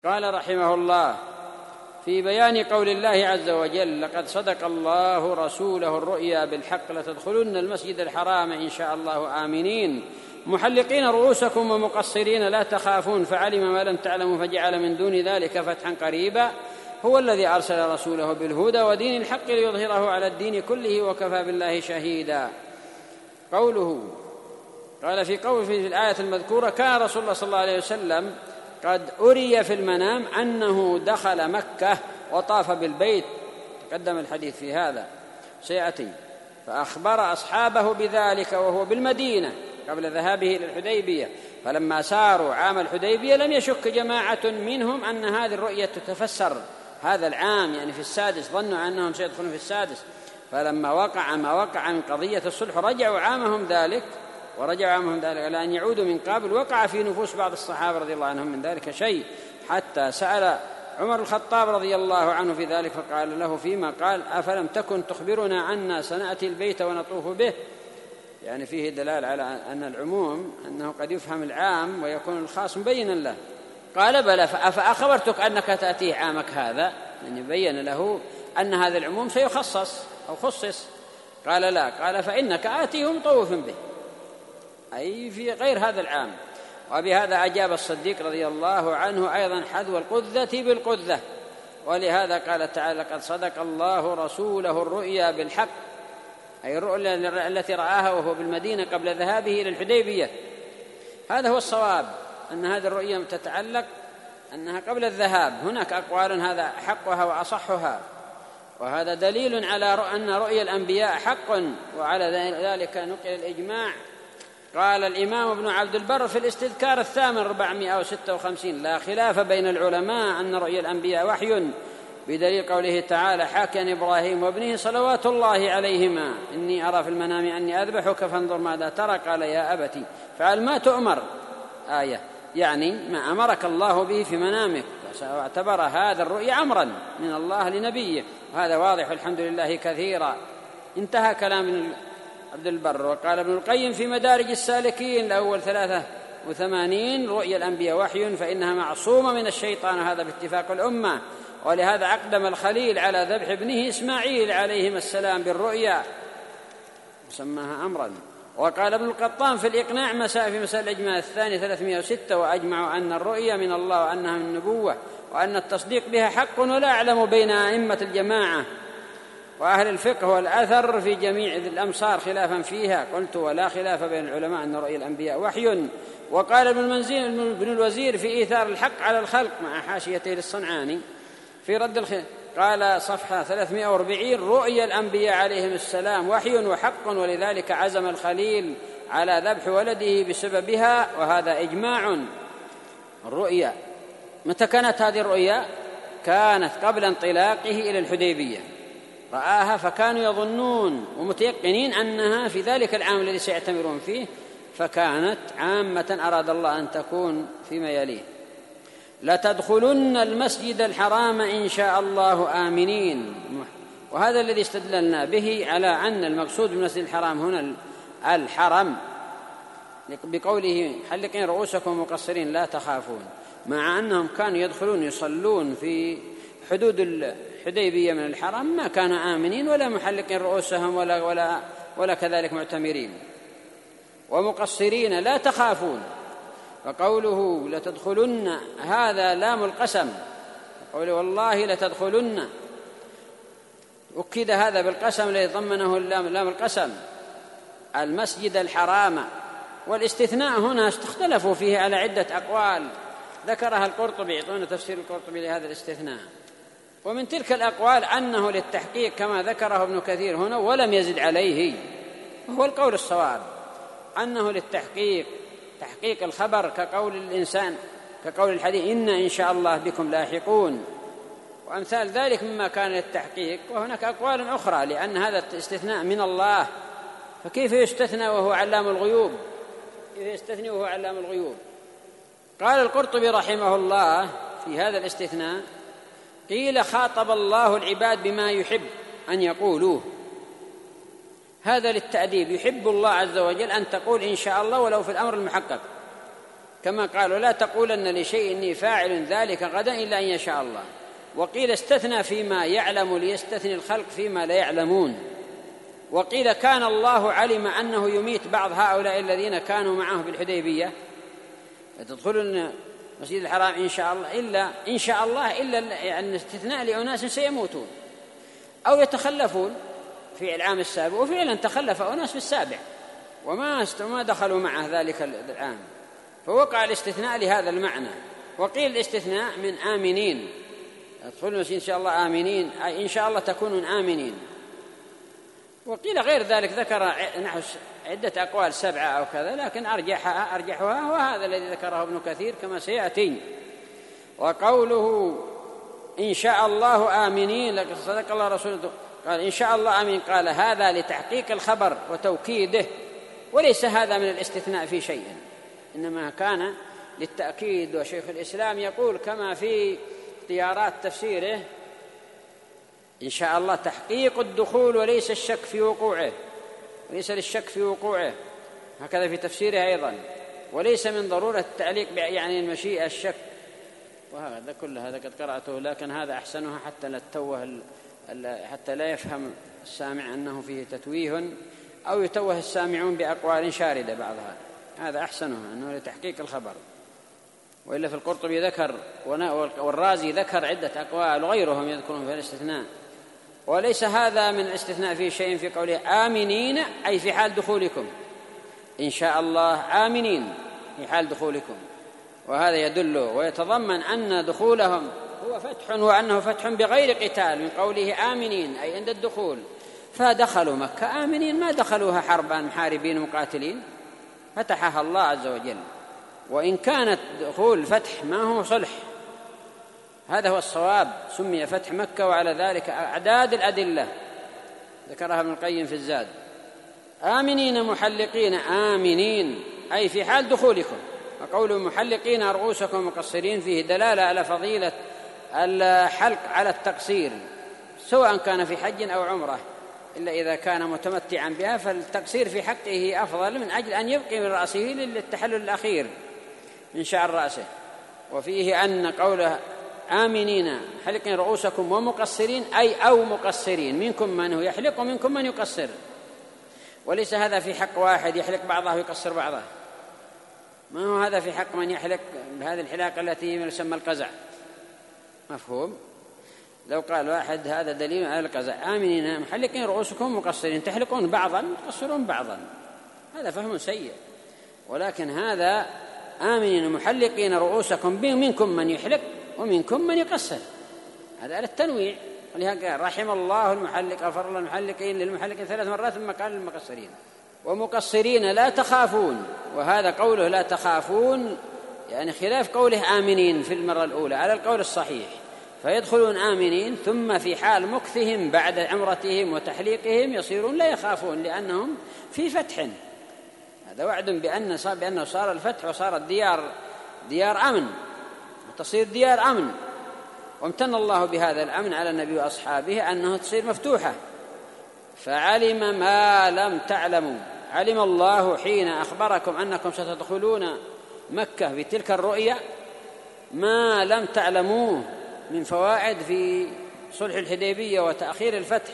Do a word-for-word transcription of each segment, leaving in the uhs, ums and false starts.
قال رحمه الله في بيان قول الله عز وجل: لقد صدق الله رسوله الرؤيا بالحق لتدخلن المسجد الحرام إن شاء الله آمنين محلقين رؤوسكم ومقصرين لا تخافون فعلم ما لم تعلموا فجعل من دون ذلك فتحا قريبا هو الذي أرسل رسوله بالهدى ودين الحق ليظهره على الدين كله وكفى بالله شهيدا. قوله قال في قول في الآية المذكورة: كان رسول الله صلى الله عليه وسلم قد أري في المنام أنه دخل مكة وطاف بالبيت، تقدم الحديث في هذا سيأتي، فأخبر أصحابه بذلك وهو بالمدينة قبل ذهابه إلى الحديبية، فلما ساروا عام الحديبية لم يشك جماعة منهم أن هذه الرؤية تتفسر هذا العام، يعني في السادس، ظنوا أنهم سيدخلون في السادس، فلما وقع ما وقع من قضية الصلح رجعوا عامهم ذلك ورجعوا عامهم ذلك على أن يعودوا من قبل. وقع في نفوس بعض الصحابة رضي الله عنهم من ذلك شيء، حتى سأل عمر الخطاب رضي الله عنه في ذلك فقال له فيما قال: أفلم تكن تخبرنا عنا سنأتي البيت ونطوف به؟ يعني فيه دلالة على أن العموم أنه قد يفهم العام ويكون الخاص مبينا له. قال: بلى، فأخبرتك أنك تأتيه عامك هذا، يعني بين له أن هذا العموم سيخصص أو خصص. قال: لا. قال: فإنك آتيه مطوف به، أي في غير هذا العام. وبهذا أجاب الصديق رضي الله عنه أيضا حذو القذة بالقذة، ولهذا قال تعالى: قد صدق الله رسوله الرؤيا بالحق، أي الرؤيا التي رآها وهو بالمدينة قبل ذهابه إلى الحديبية. هذا هو الصواب، أن هذه الرؤيا تتعلق أنها قبل الذهاب. هناك أقوال هذا حقها وأصحها، وهذا دليل على أن رؤيا الأنبياء حق، وعلى ذلك نقل الإجماع. قال الإمام ابن عبد البر في الاستذكار الثامن أربعمائة وستة وخمسين: لا خلاف بين العلماء أن رؤيا الأنبياء وحي، بدليل قوله تعالى حاكيا إبراهيم وابنه صلوات الله عليهما: إني أرى في المنام أني أذبحك فانظر ماذا ترى، قال: يا أبتي فعل ما تؤمر. آية يعني ما أمرك الله به في منامك، واعتبر هذا الرؤيا أمرا من الله لنبيه، وهذا واضح الحمد لله كثيرا. انتهى كلام ابن عبد البر. وقال ابن القيم في مدارج السالكين الأول ثلاثة وثمانين: رؤيا الأنبياء وحي فإنها معصومة من الشيطان، هذا باتفاق الأمة، ولهذا أقدم الخليل على ذبح ابنه إسماعيل عليهما السلام بالرؤيا وسماها أمرا. وقال ابن القطان في الإقناع مساء في مسائل الإجماع الثاني ثلاثمائة وستة: وأجمعوا أن الرؤيا من الله وأنها من النبوة وأن التصديق بها حق، ولا أعلم بين أئمة الجماعة وأهل الفقه والأثر في جميع الأمصار خلافا فيها. قلت: ولا خلاف بين العلماء أن رؤيا الأنبياء وحي. وقال ابن المنزل بن الوزير في إيثار الحق على الخلق مع حاشيته للصنعاني في رد الخلاف، قال صفحة ثلاثمائة وأربعين: رؤيا الأنبياء عليهم السلام وحي وحق، ولذلك عزم الخليل على ذبح ولده بسببها، وهذا إجماع. الرؤيا متى كانت هذه الرؤيا؟ كانت قبل انطلاقه إلى الحديبية، رآها فكانوا يظنون ومتيقنين أنها في ذلك العام الذي سيعتمرون فيه، فكانت عامة أراد الله أن تكون فيما يليه: لتدخلن المسجد الحرام إن شاء الله آمنين. وهذا الذي استدللنا به على أن المقصود بالمسجد الحرام هنا الحرم، بقوله حلقين رؤوسكم مقصرين لا تخافون، مع أنهم كانوا يدخلون يصلون في حدود الحديبية من الحرم ما كانوا آمنين ولا محلقين رؤوسهم ولا, ولا, ولا كذلك معتمرين. ومقصرين لا تخافون، فقوله لتدخلن هذا لام القسم، قوله والله لتدخلن أكد هذا بالقسم الذي ضمنه اللام لام القسم المسجد الحرام. والاستثناء هنا اختلفوا فيه على عدة أقوال ذكرها القرطبي، يعطون تفسير القرطبي لهذا الاستثناء. ومن تلك الأقوال أنه للتحقيق كما ذكره ابن كثير هنا ولم يزد عليه، وهو القول الصواب أنه للتحقيق، تحقيق الخبر كقول الإنسان كقول الحديث إن إن شاء الله بكم لاحقون، وأمثال ذلك مما كان للتحقيق. وهناك أقوال أخرى لأن هذا الاستثناء من الله، فكيف يستثنى وهو علام الغيوب؟ كيف يستثني وهو علام الغيوب؟ قال القرطبي رحمه الله في هذا الاستثناء: قيل خاطب الله العباد بما يحب أن يقولوه، هذا للتأديب، يحب الله عز وجل أن تقول إن شاء الله ولو في الأمر المحقق، كما قالوا لا تقولن لشيء إني فاعل ذلك غدا إلا أن يشاء الله. وقيل استثنى فيما يعلم ليستثني الخلق فيما لا يعلمون. وقيل كان الله علم أنه يميت بعض هؤلاء الذين كانوا معه بالحديبية فتدخلون المسجد الحرام إن شاء الله إلا إن شاء الله إلا يعني استثناء لأناس سيموتون أو يتخلفون في العام السابع، وفعلا تخلف أناس في السابع وما ما دخلوا معه ذلك العام، فوقع الاستثناء لهذا المعنى. وقيل الاستثناء من آمنين، ادخلوا إن شاء الله آمنين أي إن شاء الله تكونون آمنين. وقيل غير ذلك، ذكر نحو عدة أقوال سبعة أو كذا، لكن أرجحها أرجحها وهذا الذي ذكره ابن كثير كما سيأتي. وقوله إن شاء الله آمنين، لقد صدق الله رسوله قال إن شاء الله آمين، قال هذا لتحقيق الخبر وتوكيده، وليس هذا من الاستثناء في شيء، إنما كان للتأكيد. وشيخ الإسلام يقول كما في اختيارات تفسيره إن شاء الله تحقيق الدخول وليس الشك في وقوعه، وليس للشك في وقوعه، هكذا في تفسيره أيضا، وليس من ضرورة التعليق يعني المشيئة الشك. وهذا كل هذا قد قرأته، لكن هذا أحسنها حتى لا تتوه حتى لا يفهم السامع أنه فيه تتويه أو يتوه السامعون بأقوال شاردة بعضها، هذا أحسنها أنه لتحقيق الخبر. وإلا في القرطبي ذكر والرازي ذكر عدة أقوال وغيرهم يذكرون في الاستثناء، وليس هذا من الاستثناء في شيء في قوله آمنين أي في حال دخولكم، إن شاء الله آمنين في حال دخولكم. وهذا يدل ويتضمن أن دخولهم هو فتح، وأنه فتح بغير قتال، من قوله آمنين أي عند الدخول. فدخلوا مكة آمنين، ما دخلوها حربا محاربين مقاتلين، فتحها الله عز وجل. وإن كانت دخول فتح ما هو صلح، هذا هو الصواب، سمي فتح مكة، وعلى ذلك أعداد الأدلة ذكرها ابن القيم في الزاد. آمنين محلقين، آمنين أي في حال دخولكم. وقول محلقين رؤوسكم مقصرين فيه دلالة على فضيلة الحلق على التقصير، سواء كان في حج أو عمرة، إلا إذا كان متمتعا بها فالتقصير في حقه أفضل من أجل أن يبقي من رأسه للتحلل الأخير من شعر رأسه. وفيه أن قوله آمنين حلقين رؤوسكم ومقصرين أي أو مقصرين، منكم من هو يحلق ومنكم من يقصر، وليس هذا في حق واحد يحلق بعضه ويقصر بعضه، ما هو هذا في حق من يحلق بهذه الحلاقة التي يسمى القزع. مفهوم؟ لو قال واحد هذا دليل على القزع، آمنين محلقين رؤوسكم مقصرين، تحلقون بعضا تقصرون بعضا، هذا فهم سيء. ولكن هذا آمنين محلقين رؤوسكم، منكم من يحلق ومنكم من يقصر، هذا على التنويع. ولهذا رحم الله المحلق، غفر الله المحلقين للمحلقين ثلاث مرات ثم قال للمقصرين. ومقصرين لا تخافون، وهذا قوله لا تخافون يعني خلاف قوله آمنين في المرة الأولى على القول الصحيح، فيدخلون آمنين ثم في حال مكثهم بعد عمرتهم وتحليقهم يصيرون لا يخافون لأنهم في فتح. هذا وعد بأن صار بأنه صار الفتح وصارت ديار ديار أمن وتصير ديار أمن، وامتن الله بهذا الأمن على النبي وأصحابه أنه تصير مفتوحة. فعلم ما لم تعلموا، علم الله حين أخبركم أنكم ستدخلون مكة بتلك الرؤيا ما لم تعلموه من فوائد في صلح الحديبية وتأخير الفتح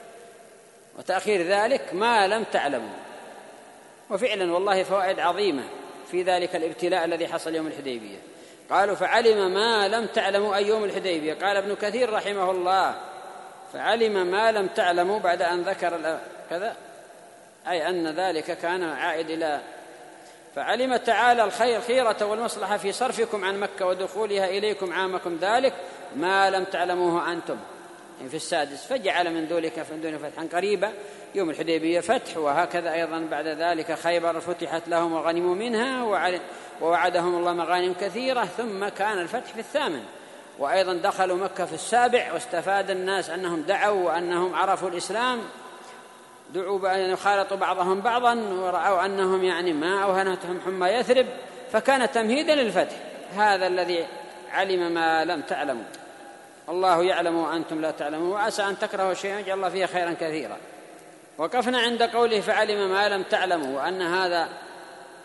وتأخير ذلك ما لم تعلموا. وفعلا والله فوائد عظيمة في ذلك الابتلاء الذي حصل يوم الحديبية. قالوا فعلم ما لم تعلموا أي يوم الحديبية، قال ابن كثير رحمه الله فعلم ما لم تعلموا بعد أن ذكر كذا، أي أن ذلك كان عائد إلى فعلم تعالى الخير خيرة والمصلحة في صرفكم عن مكة ودخولها إليكم عامكم ذلك ما لم تعلموه أنتم في السادس، فجعل من ذلك من دون فتحا قريبا يوم الحديبية فتح، وهكذا أيضا بعد ذلك خيبر فتحت لهم وغنموا منها ووعدهم الله مغانم كثيرة، ثم كان الفتح في الثامن، وأيضا دخلوا مكة في السابع، واستفاد الناس أنهم دعوا وأنهم عرفوا الإسلام، دعوا بأن يخالطوا بعضهم بعضا ورأوا أنهم يعني ما أوهنتهم حمى يثرب، فكان تمهيدا للفتح. هذا الذي علم ما لم تعلموا، الله يعلم وأنتم لا تعلمون، وعسى أن تكرهوا شيئا يجعل الله فيه خيرا كثيرا. وقفنا عند قوله فعلم ما لم تعلموا، وأن هذا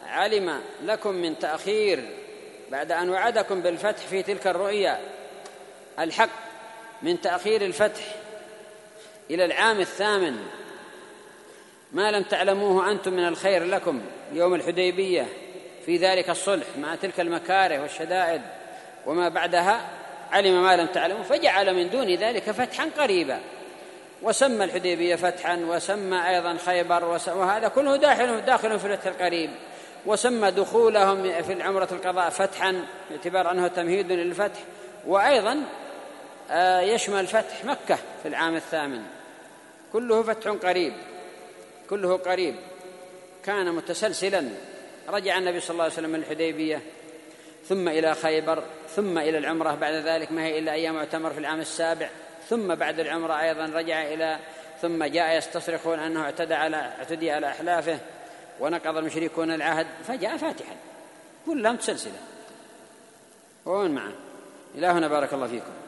علم لكم من تأخير بعد أن وعدكم بالفتح في تلك الرؤيا الحق من تأخير الفتح إلى العام الثامن ما لم تعلموه أنتم من الخير لكم يوم الحديبية في ذلك الصلح مع تلك المكاره والشدائد وما بعدها علم ما لم تعلموا فجعل من دون ذلك فتحا قريبا، وسمى الحديبية فتحا، وسمى أيضا خيبر، وهذا كله داخل داخل في الفتح القريب، وسمى دخولهم في العمرة القضاء فتحا باعتبار أنه تمهيد للفتح، وأيضا يشمل فتح مكة في العام الثامن، كله فتح قريب، كله قريب كان متسلسلا. رجع النبي صلى الله عليه وسلم من الحديبية ثم إلى خيبر ثم إلى العمرة بعد ذلك ما هي إلا أيام معتمر في العام السابع، ثم بعد العمرة أيضا رجع إلى ثم جاء يستصرخون أنه اعتدى على اعتدي على أحلافه ونقض المشركون العهد فجاء فاتحا، كلها متسلسلة. ومن معه إلهنا بارك الله فيكم.